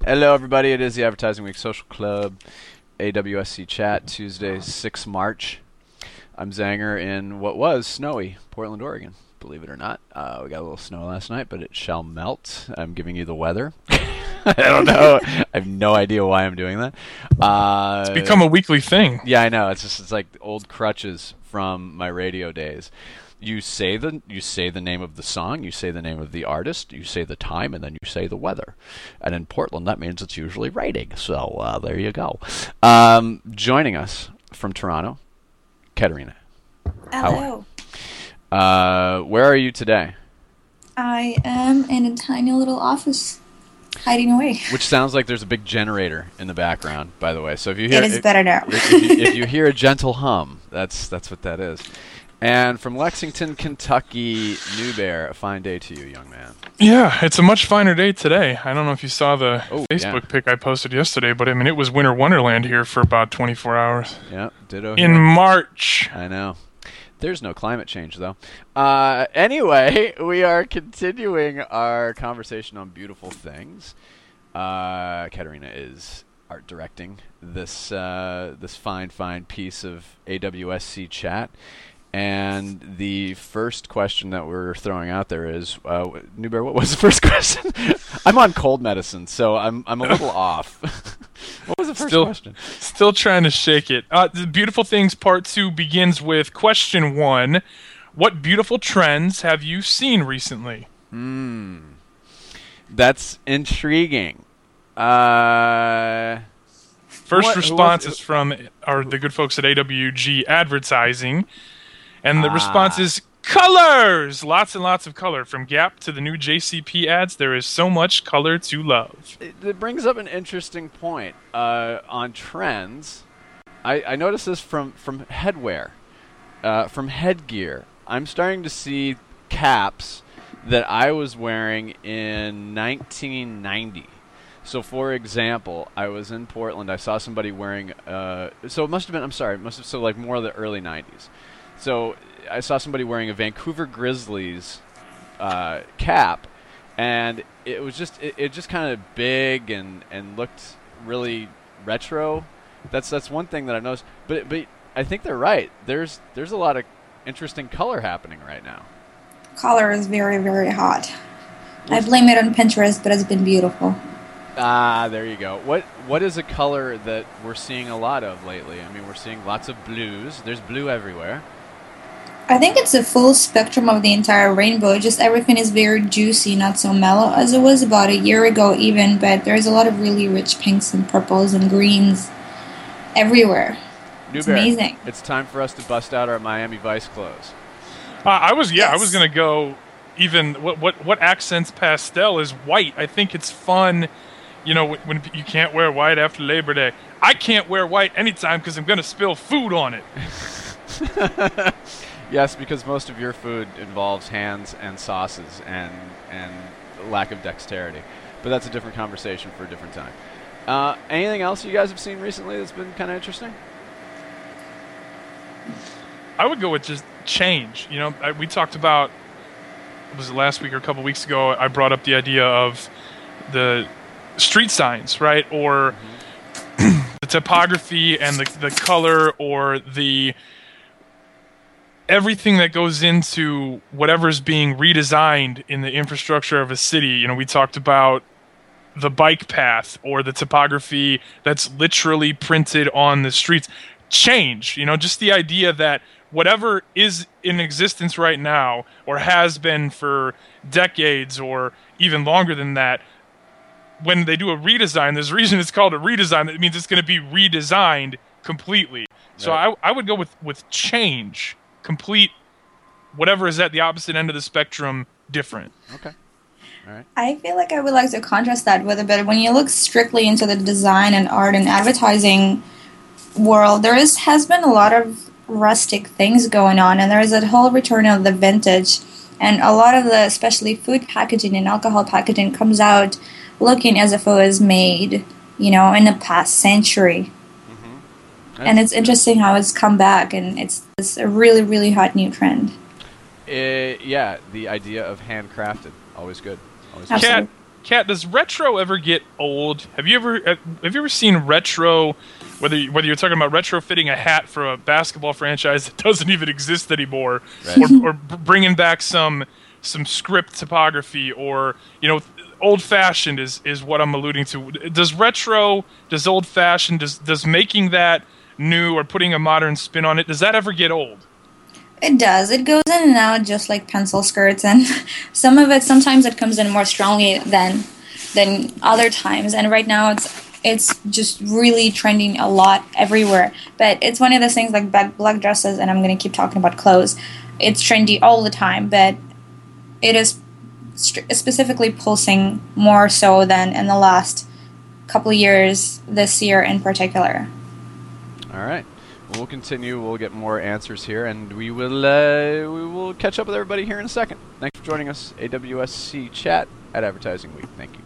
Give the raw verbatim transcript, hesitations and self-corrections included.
Hello, everybody. It is the Advertising Week Social Club, A W S C Chat, Tuesday, the sixth of March. I'm Zanger in what was snowy Portland, Oregon. Believe it or not. Uh, we got a little snow last night, but it shall melt. I'm giving you the weather. I don't know. I have no idea why I'm doing that. Uh, it's become a weekly thing. Yeah, I know. It's just it's like old crutches from my radio days. You say the you say the name of the song, you say the name of the artist, you say the time, and then you say the weather. And in Portland, that means it's usually raining. So uh, there you go. Um, joining us from Toronto, Katerina. Hello. Uh, where are you today? I am in a tiny little office, hiding away. Which sounds like there's a big generator in the background, by the way. So if you hear it is if, better now. if, if, you, if you hear a gentle hum, that's that's what that is. And from Lexington, Kentucky, New Bear, a fine day to you, young man. Yeah, it's a much finer day today. I don't know if you saw the oh, Facebook yeah. pic I posted yesterday, but I mean, it was winter wonderland here for about twenty-four hours. Yeah, ditto. In here. March. I know. There's no climate change, though. Uh, anyway, we are continuing our conversation on beautiful things. Uh, Katerina is art directing this uh, this fine, fine piece of A W S C Chat. And the first question that we're throwing out there is, uh, New Bear, what was the first question? I'm on cold medicine, so I'm I'm a little off. What was the first still, question? Still trying to shake it. Uh, the Beautiful Things Part two begins with question one. What beautiful trends have you seen recently? Hmm. That's intriguing. Uh... First what, response was, is from our, the good folks at A W G Advertising. And the ah. response is colors! Lots and lots of color. From Gap to the new J C P ads, there is so much color to love. It, it brings up an interesting point uh, on trends. I, I noticed this from, from headwear, uh, from headgear. I'm starting to see caps that I was wearing in nineteen ninety. So, for example, I was in Portland. I saw somebody wearing, uh, so it must have been, I'm sorry, it must have, so like more of the early nineties. So I saw somebody wearing a Vancouver Grizzlies uh, cap, and it was just it, it just kind of big and, and looked really retro. That's that's one thing that I've noticed. But but I think they're right. There's there's a lot of interesting color happening right now. Color is very, very hot. I blame it on Pinterest, but it's been beautiful. Ah, there you go. What what is a color that we're seeing a lot of lately? I mean, we're seeing lots of blues. There's blue everywhere. I think it's a full spectrum of the entire rainbow. Just everything is very juicy, not so mellow as it was about a year ago even, but there's a lot of really rich pinks and purples and greens everywhere. New It's Bear, amazing. It's time for us to bust out our Miami Vice clothes. Uh, I was, yeah, Yes. I was going to go even, what, what, what accents pastel is white. I think it's fun, you know, when, when you can't wear white after Labor Day. I can't wear white anytime because I'm going to spill food on it. Yes, because most of your food involves hands and sauces and and lack of dexterity. But that's a different conversation for a different time. Uh, anything else you guys have seen recently that's been kind of interesting? I would go with just change. You know, I, we talked about, was it last week or a couple weeks ago, I brought up the idea of the street signs, right? Or mm-hmm. the typography and the the color or the everything that goes into whatever's being redesigned in the infrastructure of a city. You know, we talked about the bike path or the typography that's literally printed on the streets. Change, you know, just the idea that whatever is in existence right now or has been for decades or even longer than that, when they do a redesign, there's a reason it's called a redesign. That means it's going to be redesigned completely. So Right. I, I would go with, with change. Complete whatever is at the opposite end of the spectrum different. Okay. All right. I feel like I would like to contrast that with a bit. When you look strictly into the design and art and advertising world, there is has been a lot of rustic things going on, and there is a whole return of the vintage. And a lot of the, especially food packaging and alcohol packaging, comes out looking as if it was made, you know, in the past century. And it's interesting how it's come back, and it's, it's a really, really hot new trend. Uh, yeah, the idea of handcrafted, always good. Always Absolutely. Kat, Kat, does retro ever get old? Have you ever have you ever seen retro? Whether whether you're talking about retrofitting a hat for a basketball franchise that doesn't even exist anymore, Right. or, or bringing back some some script typography, or you know, old fashioned is is what I'm alluding to. Does retro, does old fashioned, does does making that new or putting a modern spin on it, does that ever get old? It does. It goes in and out just like pencil skirts, and some of it sometimes it comes in more strongly than than other times. And right now it's it's just really trending a lot everywhere. But it's one of those things like black, black dresses, and I'm going to keep talking about clothes. It's trendy all the time, but it is st- specifically pulsing more so than in the last couple of years, this year in particular. All right. We'll continue. We'll get more answers here, and we will uh, we will catch up with everybody here in a second. Thanks for joining us, A W S C Chat at Advertising Week. Thank you.